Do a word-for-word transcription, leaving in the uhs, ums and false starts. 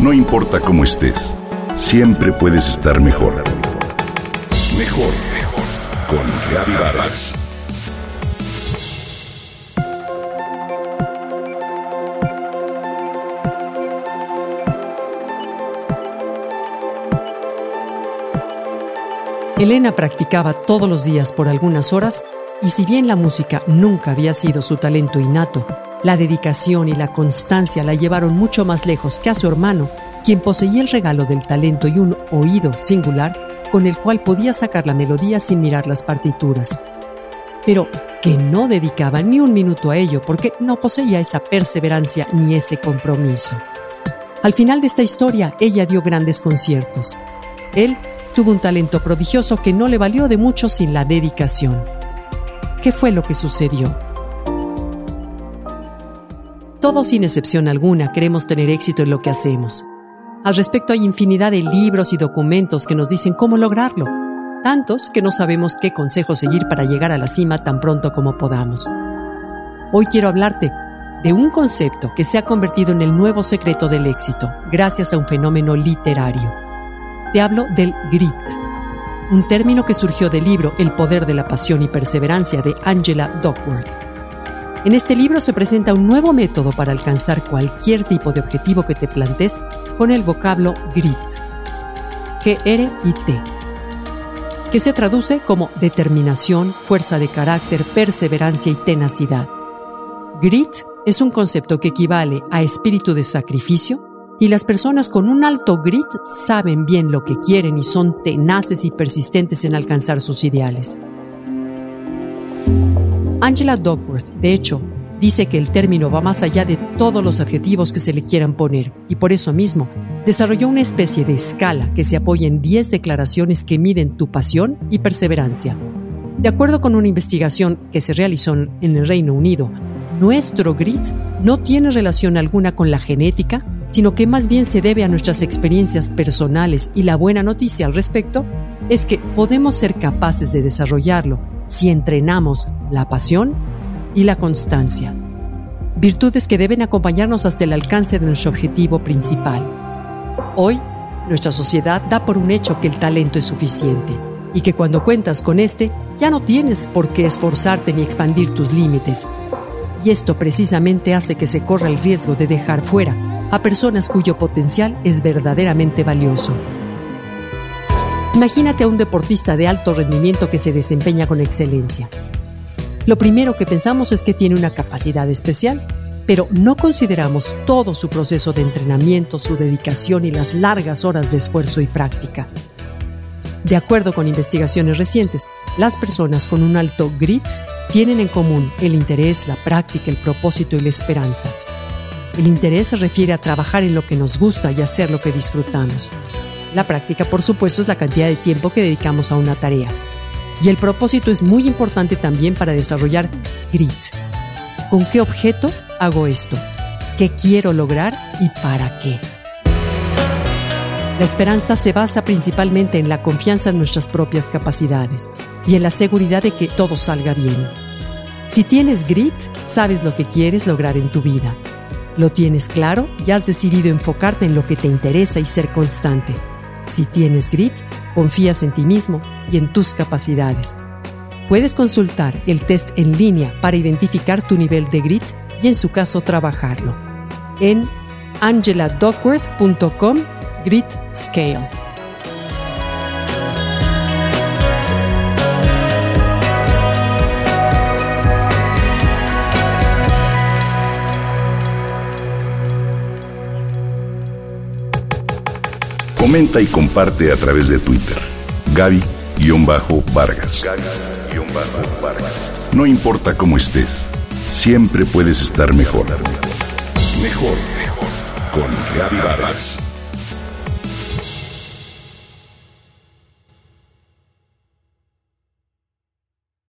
No importa cómo estés, siempre puedes estar mejor. Mejor, mejor. Con Gaby Vargas. Elena practicaba todos los días por algunas horas y si bien la música nunca había sido su talento innato, la dedicación y la constancia la llevaron mucho más lejos que a su hermano, quien poseía el regalo del talento y un oído singular con el cual podía sacar la melodía sin mirar las partituras. Pero que no dedicaba ni un minuto a ello porque no poseía esa perseverancia ni ese compromiso. Al final de esta historia, ella dio grandes conciertos. Él tuvo un talento prodigioso que no le valió de mucho sin la dedicación. ¿Qué fue lo que sucedió? Todos, sin excepción alguna, queremos tener éxito en lo que hacemos. Al respecto, hay infinidad de libros y documentos que nos dicen cómo lograrlo, tantos que no sabemos qué consejo seguir para llegar a la cima tan pronto como podamos. Hoy quiero hablarte de un concepto que se ha convertido en el nuevo secreto del éxito, gracias a un fenómeno literario. Te hablo del grit, un término que surgió del libro El poder de la pasión y perseverancia de Angela Duckworth. En este libro se presenta un nuevo método para alcanzar cualquier tipo de objetivo que te plantees con el vocablo grit, G R I T, que se traduce como determinación, fuerza de carácter, perseverancia y tenacidad. Grit es un concepto que equivale a espíritu de sacrificio, y las personas con un alto grit saben bien lo que quieren y son tenaces y persistentes en alcanzar sus ideales. Angela Duckworth, de hecho, dice que el término va más allá de todos los adjetivos que se le quieran poner y por eso mismo desarrolló una especie de escala que se apoya en diez declaraciones que miden tu pasión y perseverancia. De acuerdo con una investigación que se realizó en el Reino Unido, nuestro grit no tiene relación alguna con la genética, sino que más bien se debe a nuestras experiencias personales y la buena noticia al respecto es que podemos ser capaces de desarrollarlo si entrenamos la pasión y la constancia, virtudes que deben acompañarnos hasta el alcance de nuestro objetivo principal. Hoy, nuestra sociedad da por un hecho que el talento es suficiente y que cuando cuentas con este, ya no tienes por qué esforzarte ni expandir tus límites. Y esto precisamente hace que se corra el riesgo de dejar fuera a personas cuyo potencial es verdaderamente valioso. Imagínate a un deportista de alto rendimiento que se desempeña con excelencia. Lo primero que pensamos es que tiene una capacidad especial, pero no consideramos todo su proceso de entrenamiento, su dedicación y las largas horas de esfuerzo y práctica. De acuerdo con investigaciones recientes, las personas con un alto grit tienen en común el interés, la práctica, el propósito y la esperanza. El interés se refiere a trabajar en lo que nos gusta y hacer lo que disfrutamos. La práctica, por supuesto, es la cantidad de tiempo que dedicamos a una tarea. Y el propósito es muy importante también para desarrollar grit. ¿Con qué objeto hago esto? ¿Qué quiero lograr y para qué? La esperanza se basa principalmente en la confianza en nuestras propias capacidades y en la seguridad de que todo salga bien. Si tienes grit, sabes lo que quieres lograr en tu vida. Lo tienes claro y has decidido enfocarte en lo que te interesa y ser constante. Si tienes grit, confías en ti mismo y en tus capacidades. Puedes consultar el test en línea para identificar tu nivel de grit y en su caso trabajarlo. En angela duckworth punto com Grit Scale. Comenta y comparte a través de Twitter. Gaby-Vargas. No importa cómo estés, siempre puedes estar mejor. Mejor, mejor. Con Gaby Vargas.